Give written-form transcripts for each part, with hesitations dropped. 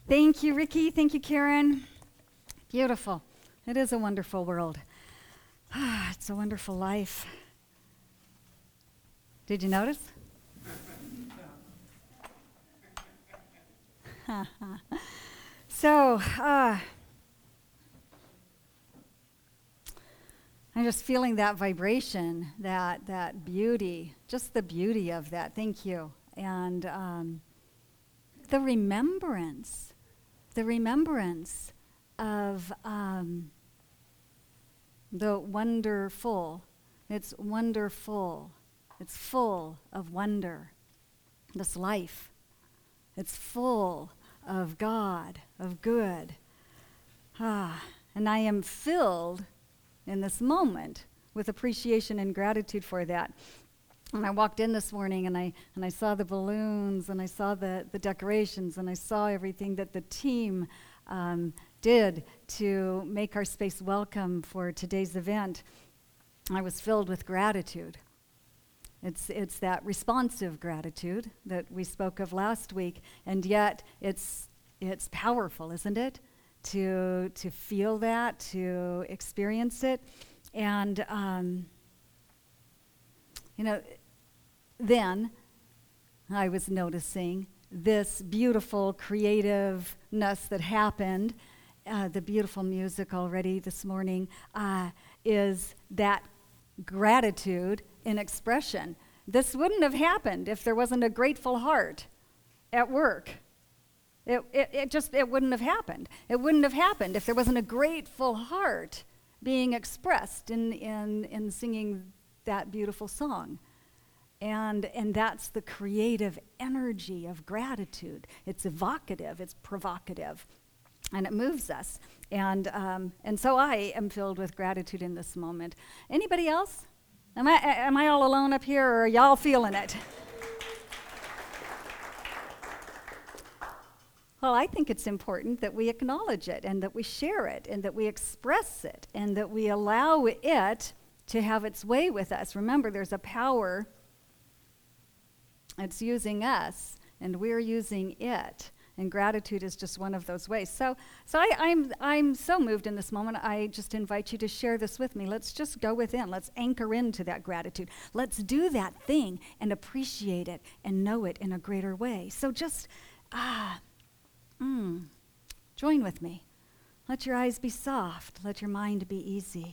Thank you, Ricky. Thank you, Karen. Beautiful. It is a wonderful world. It's a wonderful life. Did you notice? So, I'm just feeling that vibration, that beauty, just the beauty of that. Thank you. And the remembrance of the wonderful. It's wonderful. It's full of wonder. This life. It's full of God, of good. And I am filled in this moment with appreciation and gratitude for that. And I walked in this morning and I saw the balloons and I saw the decorations and I saw everything that the team did to make our space welcome for today's event. I was filled with gratitude. It's that responsive gratitude that we spoke of last week, and yet it's powerful, isn't it? To feel that, to experience it, and then I was noticing this beautiful creativeness that happened. The beautiful music already this morning is that gratitude in expression. This wouldn't have happened if there wasn't a grateful heart at work. It wouldn't have happened. It wouldn't have happened if there wasn't a grateful heart being expressed in singing that beautiful song. And that's the creative energy of gratitude. It's evocative, it's provocative, and it moves us. And so I am filled with gratitude in this moment. Anybody else? Am I all alone up here, or are y'all feeling it? Well, I think it's important that we acknowledge it and that we share it and that we express it and that we allow it to have its way with us. Remember, there's a power. It's using us, and we're using it. And gratitude is just one of those ways. So I'm so moved in this moment. I just invite you to share this with me. Let's just go within. Let's anchor into that gratitude. Let's do that thing and appreciate it and know it in a greater way. So just join with me. Let your eyes be soft. Let your mind be easy.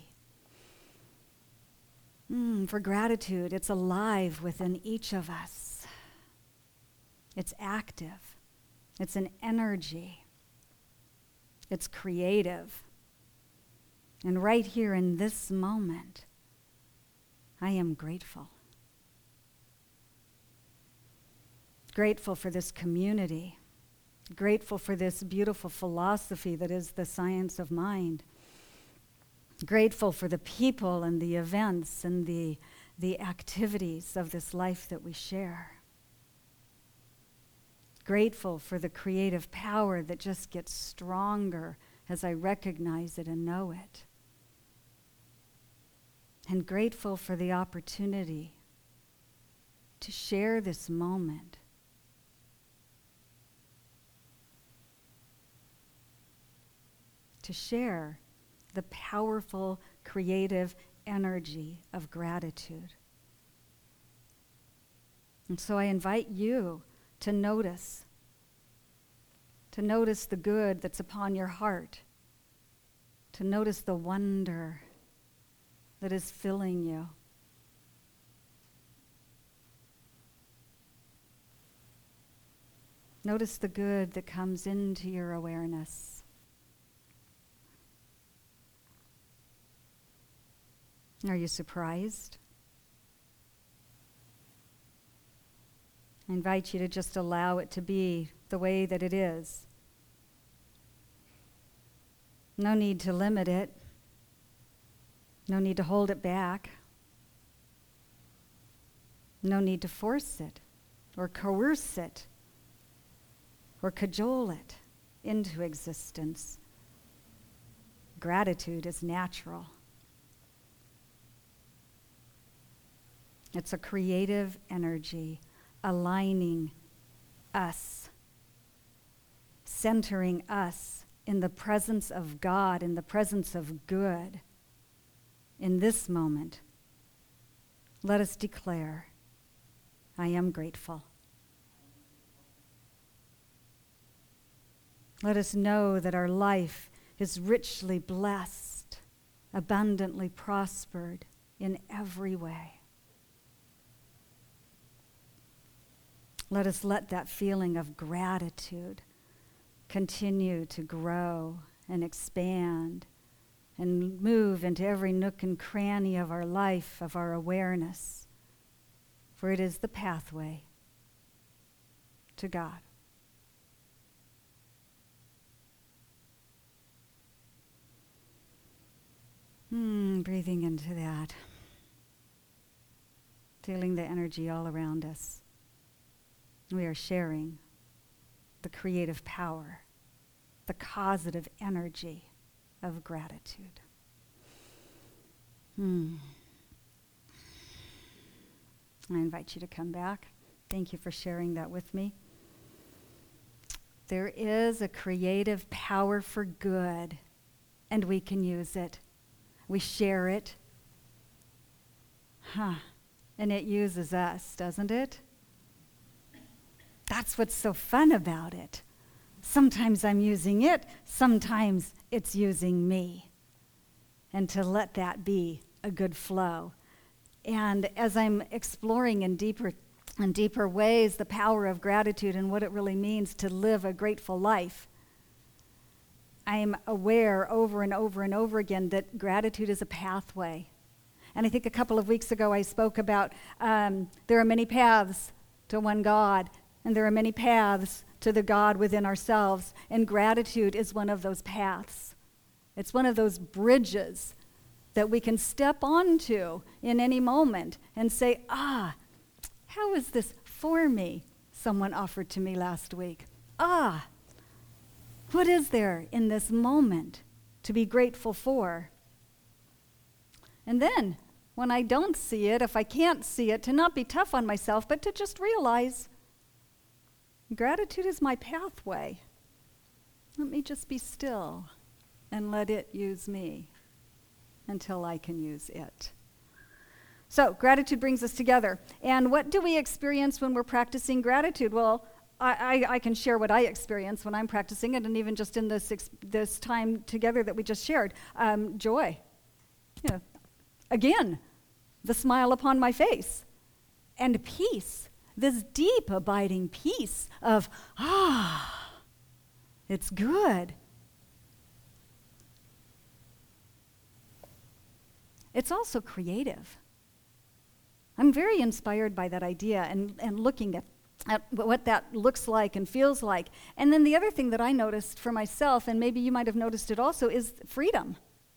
For gratitude, it's alive within each of us. It's active. It's an energy. It's creative. And right here in this moment, I am grateful. Grateful for this community. Grateful for this beautiful philosophy that is the science of mind. Grateful for the people and the events and the activities of this life that we share. Grateful for the creative power that just gets stronger as I recognize it and know it. And grateful for the opportunity to share this moment. To share the powerful creative energy of gratitude. And so I invite you to notice the good that's upon your heart, to notice the wonder that is filling you. Notice the good that comes into your awareness. Are you surprised? I invite you to just allow it to be the way that it is. No need to limit it. No need to hold it back. No need to force it or coerce it or cajole it into existence. Gratitude is natural. It's a creative energy aligning us centering us in the presence of God, in the presence of good. In this moment, let us declare, I am grateful. Let us know that our life is richly blessed, abundantly prospered in every way. Let us let that feeling of gratitude continue to grow and expand and move into every nook and cranny of our life, of our awareness, for it is the pathway to God. Breathing into that. Feeling the energy all around us. We are sharing the creative power, the causative energy of gratitude. I invite you to come back. Thank you for sharing that with me. There is a creative power for good, and we can use it. We share it. And it uses us, doesn't it? That's what's so fun about it. Sometimes I'm using it, sometimes it's using me. And to let that be a good flow. And as I'm exploring in deeper ways the power of gratitude and what it really means to live a grateful life, I am aware over and over and over again that gratitude is a pathway. And I think a couple of weeks ago I spoke about there are many paths to one God, and there are many paths to the God within ourselves, and gratitude is one of those paths. It's one of those bridges that we can step onto in any moment and say, how is this for me? Someone offered to me last week. What is there in this moment to be grateful for? And then, when I don't see it, if I can't see it, to not be tough on myself, but to just realize gratitude is my pathway. Let me just be still and let it use me until I can use it. So, gratitude brings us together. And what do we experience when we're practicing gratitude? Well, I can share what I experience when I'm practicing it, and even just in this time together that we just shared. Joy. Again, the smile upon my face. And peace. This deep, abiding peace of, it's good. It's also creative. I'm very inspired by that idea and looking at what that looks like and feels like. And then the other thing that I noticed for myself, and maybe you might have noticed it also, is freedom.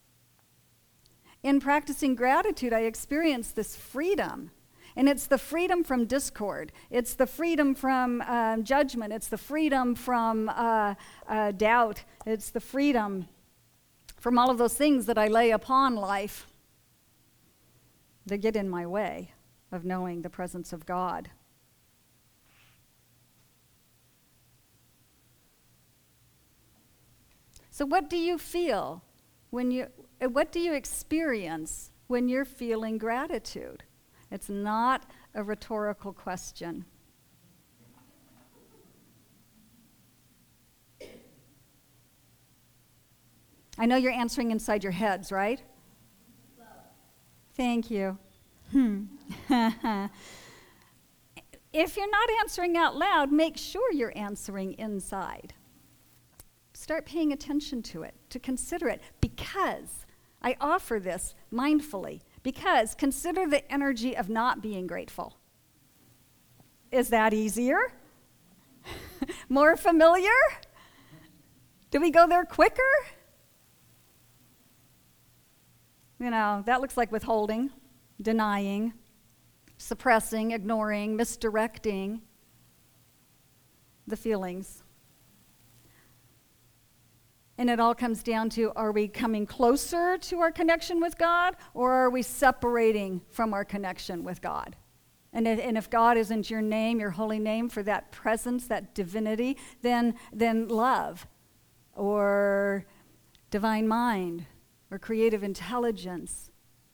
In practicing gratitude, I experienced this freedom. And it's the freedom from discord. It's the freedom from judgment. It's the freedom from doubt. It's the freedom from all of those things that I lay upon life that get in my way of knowing the presence of God. So what do you feel what do you experience when you're feeling gratitude? It's not a rhetorical question. I know you're answering inside your heads, right? Love. Thank you. If you're not answering out loud, make sure you're answering inside. Start paying attention to it, to consider it, because I offer this mindfully. Because consider the energy of not being grateful. Is that easier? More familiar? Do we go there quicker? That looks like withholding, denying, suppressing, ignoring, misdirecting the feelings. And it all comes down to, are we coming closer to our connection with God, or are we separating from our connection with God? And if God isn't your name, your holy name for that presence, that divinity, then love or divine mind or creative intelligence.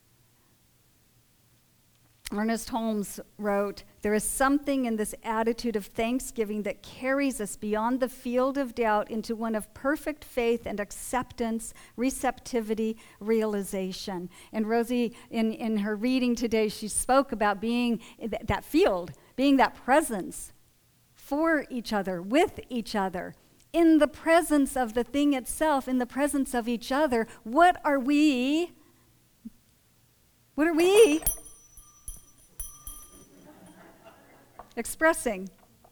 Ernest Holmes wrote, "There is something in this attitude of thanksgiving that carries us beyond the field of doubt into one of perfect faith and acceptance, receptivity, realization." And Rosie, in her reading today, she spoke about being that field, being that presence for each other, with each other, in the presence of the thing itself, in the presence of each other. What are we? Expressing.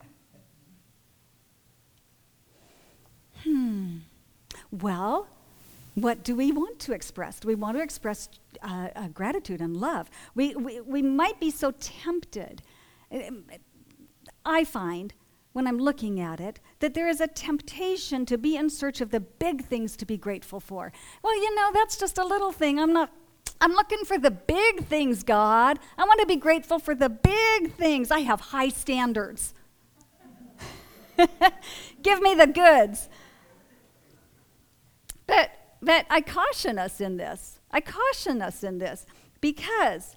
Well, what do we want to express? Do we want to express gratitude and love? We might be so tempted. I find, when I'm looking at it, that there is a temptation to be in search of the big things to be grateful for. Well, that's just a little thing. I'm looking for the big things, God. I want to be grateful for the big things. I have high standards. Give me the goods. But I caution us in this. Because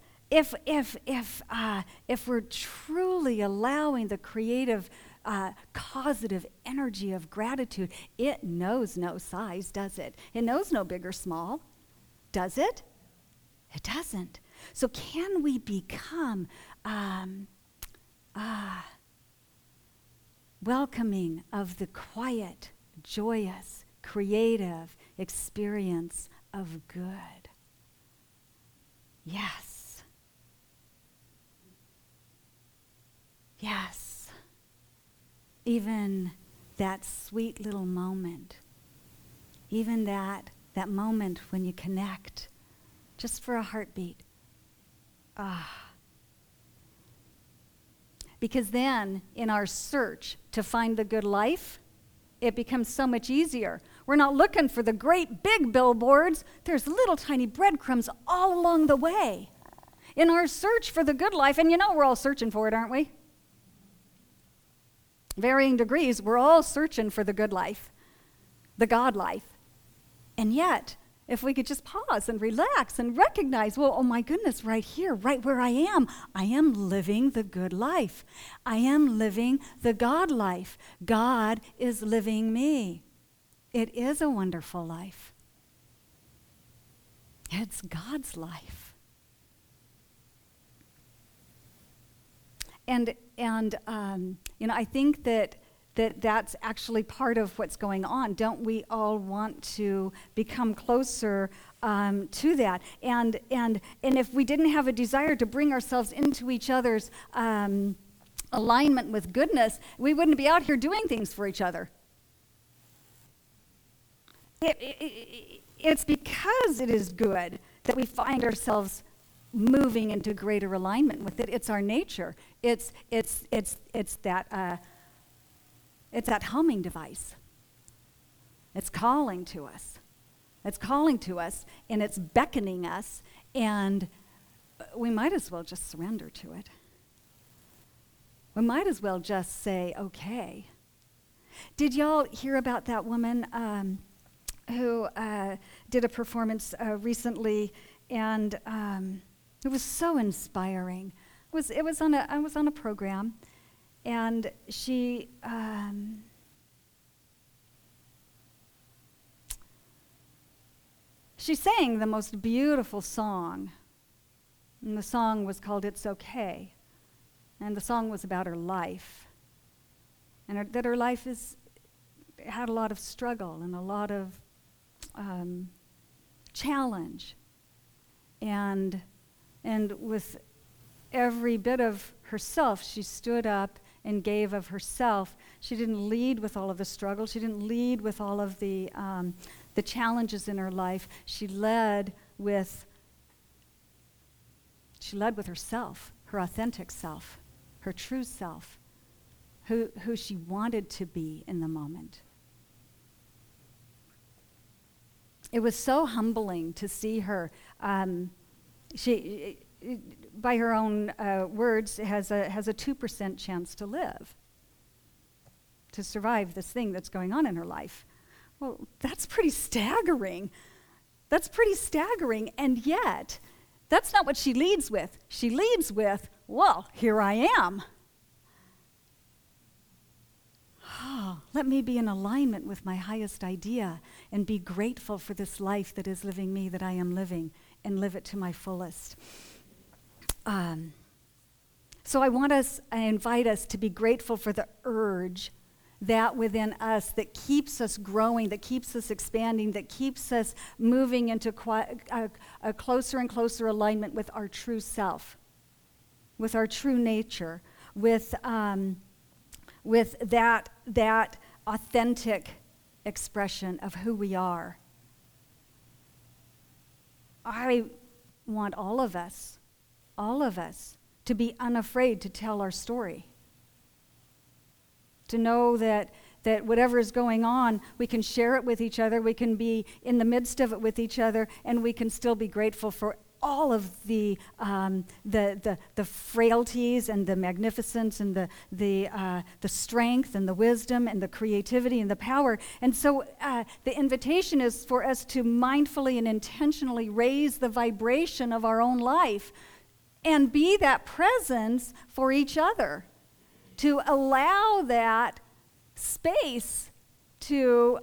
if we're truly allowing the creative, causative energy of gratitude, it knows no size, does it? It knows no big or small, does it? It doesn't. So can we become welcoming of the quiet, joyous, creative experience of good? Yes. Yes. Even that sweet little moment, even that moment when you connect, just for a heartbeat. Because then, in our search to find the good life, it becomes so much easier. We're not looking for the great big billboards. There's little tiny breadcrumbs all along the way. In our search for the good life, and we're all searching for it, aren't we? Varying degrees, we're all searching for the good life, the God life. And yet, if we could just pause and relax and recognize, well, oh my goodness, right here, right where I am living the good life. I am living the God life. God is living me. It is a wonderful life. It's God's life. And I think that's actually part of what's going on. Don't we all want to become closer to that? And if we didn't have a desire to bring ourselves into each other's alignment with goodness, we wouldn't be out here doing things for each other. It's because it is good that we find ourselves moving into greater alignment with it. It's our nature. It's that homing device. It's calling to us. And it's beckoning us, and we might as well just surrender to it. We might as well just say, okay. Did y'all hear about that woman who did a performance recently, and it was so inspiring. I was on a program, and she sang the most beautiful song, and the song was called "It's Okay," and the song was about her life, and that her life had a lot of struggle and a lot of challenge, and with every bit of herself, she stood up and gave of herself. She didn't lead with all of the struggle. She didn't lead with all of the challenges in her life. She led with herself, her authentic self, her true self, who she wanted to be in the moment. It was so humbling to see her. by her own words, has a 2% chance to live, to survive this thing that's going on in her life. Well, that's pretty staggering. That's pretty staggering, and yet, that's not what she leads with. She leads with, well, here I am. Oh, let me be in alignment with my highest idea and be grateful for this life that is living me, that I am living, and live it to my fullest. So I invite us to be grateful for the urge that within us that keeps us growing, that keeps us expanding, that keeps us moving into a closer and closer alignment with our true self, with our true nature, with that authentic expression of who we are. I want all of us, to be unafraid to tell our story. To know that whatever is going on, we can share it with each other, we can be in the midst of it with each other, and we can still be grateful for all of the frailties and the magnificence and the strength and the wisdom and the creativity and the power. And so the invitation is for us to mindfully and intentionally raise the vibration of our own life and be that presence for each other, to allow that space to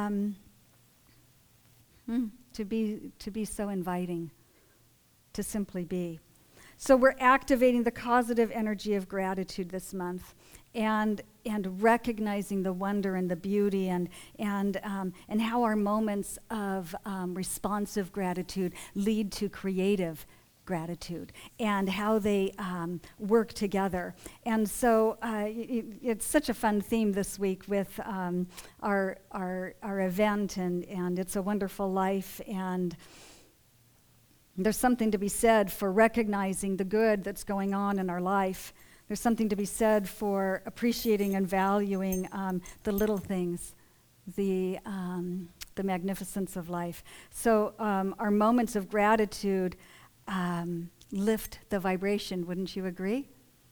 be so inviting, to simply be. So we're activating the causative energy of gratitude this month, and recognizing the wonder and the beauty, and how our moments of responsive gratitude lead to creative gratitude, and how they work together. And so it's such a fun theme this week with our event, and It's a Wonderful Life. And there's something to be said for recognizing the good that's going on in our life. There's something to be said for appreciating and valuing the little things, the magnificence of life. So our moments of gratitude lift the vibration, wouldn't you agree?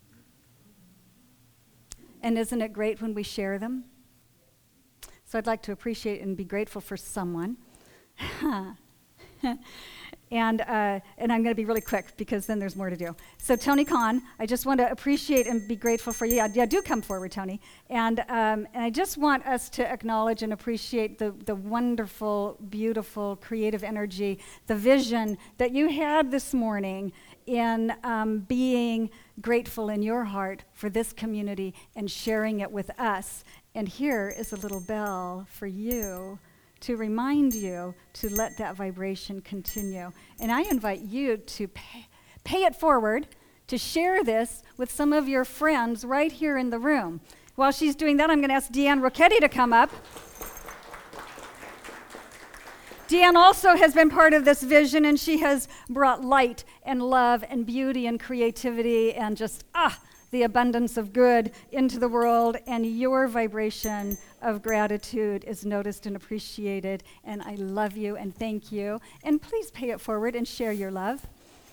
And isn't it great when we share them? So I'd like to appreciate and be grateful for someone. And I'm going to be really quick because then there's more to do. So Tony Khan, I just want to appreciate and be grateful for you. Yeah, do come forward, Tony. And I just want us to acknowledge and appreciate the wonderful, beautiful, creative energy, the vision that you had this morning in being grateful in your heart for this community and sharing it with us. And here is a little bell for you to remind you to let that vibration continue. And I invite you to pay it forward, to share this with some of your friends right here in the room. While she's doing that, I'm going to ask Deanne Rocchetti to come up. Deanne also has been part of this vision, and she has brought light and love and beauty and creativity and just, the abundance of good into the world, and your vibration of gratitude is noticed and appreciated, and I love you and thank you. And please pay it forward and share your love.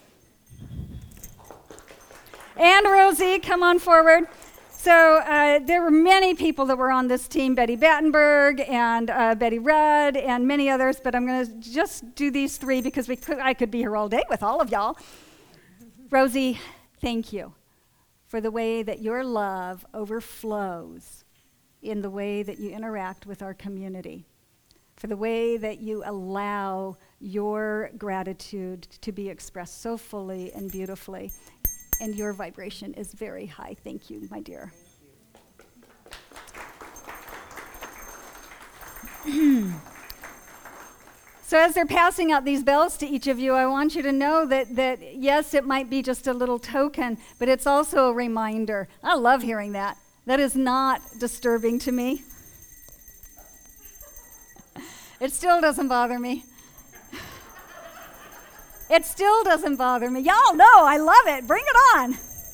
And Rosie, come on forward. So there were many people that were on this team, Betty Battenberg and Betty Rudd and many others, but I'm going to just do these three because I could be here all day with all of y'all. Rosie, thank you for the way that your love overflows in the way that you interact with our community, for the way that you allow your gratitude to be expressed so fully and beautifully. And your vibration is very high. Thank you, my dear. So as they're passing out these bells to each of you, I want you to know that yes, it might be just a little token, but it's also a reminder. I love hearing that. That is not disturbing to me. It still doesn't bother me. It still doesn't bother me. Y'all know I love it. Bring it on.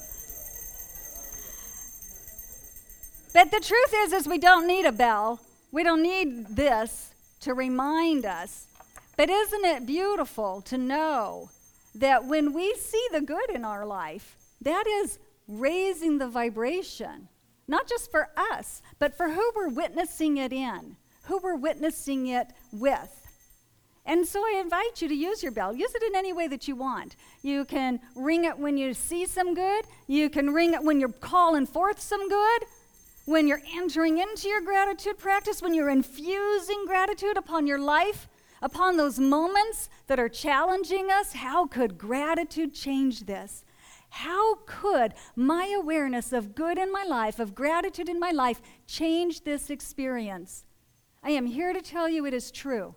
But the truth is we don't need a bell. We don't need this to remind us. But isn't it beautiful to know that when we see the good in our life, that is raising the vibration, not just for us, but for who we're witnessing it in, who we're witnessing it with. And so I invite you to use your bell. Use it in any way that you want. You can ring it when you see some good. You can ring it when you're calling forth some good. When you're entering into your gratitude practice, when you're infusing gratitude upon your life, upon those moments that are challenging us. How could gratitude change this? How could my awareness of good in my life, of gratitude in my life, change this experience? I am here to tell you it is true.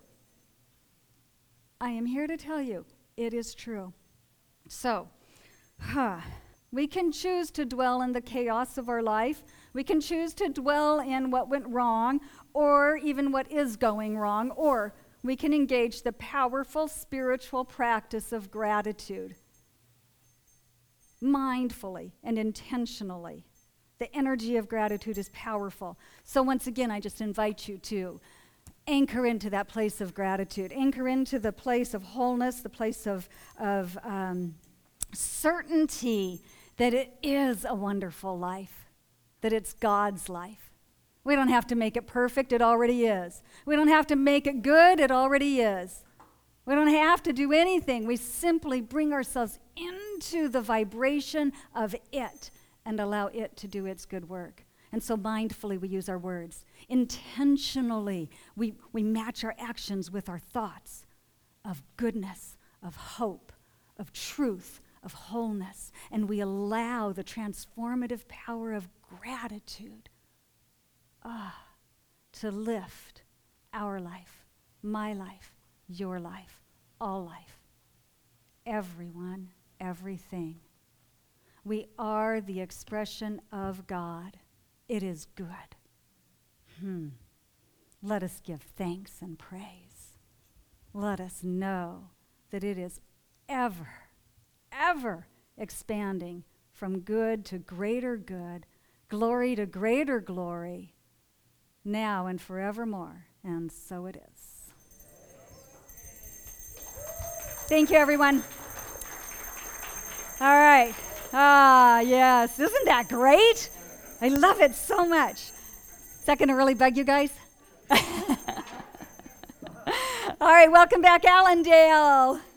I am here to tell you it is true. So, we can choose to dwell in the chaos of our life. We can choose to dwell in what went wrong, or even what is going wrong, or we can engage the powerful spiritual practice of gratitude mindfully and intentionally. The energy of gratitude is powerful. So once again, I just invite you to anchor into that place of gratitude. Anchor into the place of wholeness, the place of certainty that it is a wonderful life, that it's God's life. We don't have to make it perfect, it already is. We don't have to make it good, it already is. We don't have to do anything. We simply bring ourselves into the vibration of it and allow it to do its good work. And so mindfully we use our words. Intentionally we match our actions with our thoughts of goodness, of hope, of truth, of wholeness. And we allow the transformative power of gratitude to lift our life, my life, your life, all life, everyone, everything. We are the expression of God. It is good. Let us give thanks and praise. Let us know that it is ever, ever expanding from good to greater good, glory to greater glory, now and forevermore. And so it is. Thank you, everyone. All right. Yes. Isn't that great? I love it so much. Is that going to really bug you guys? All right. Welcome back, Allendale.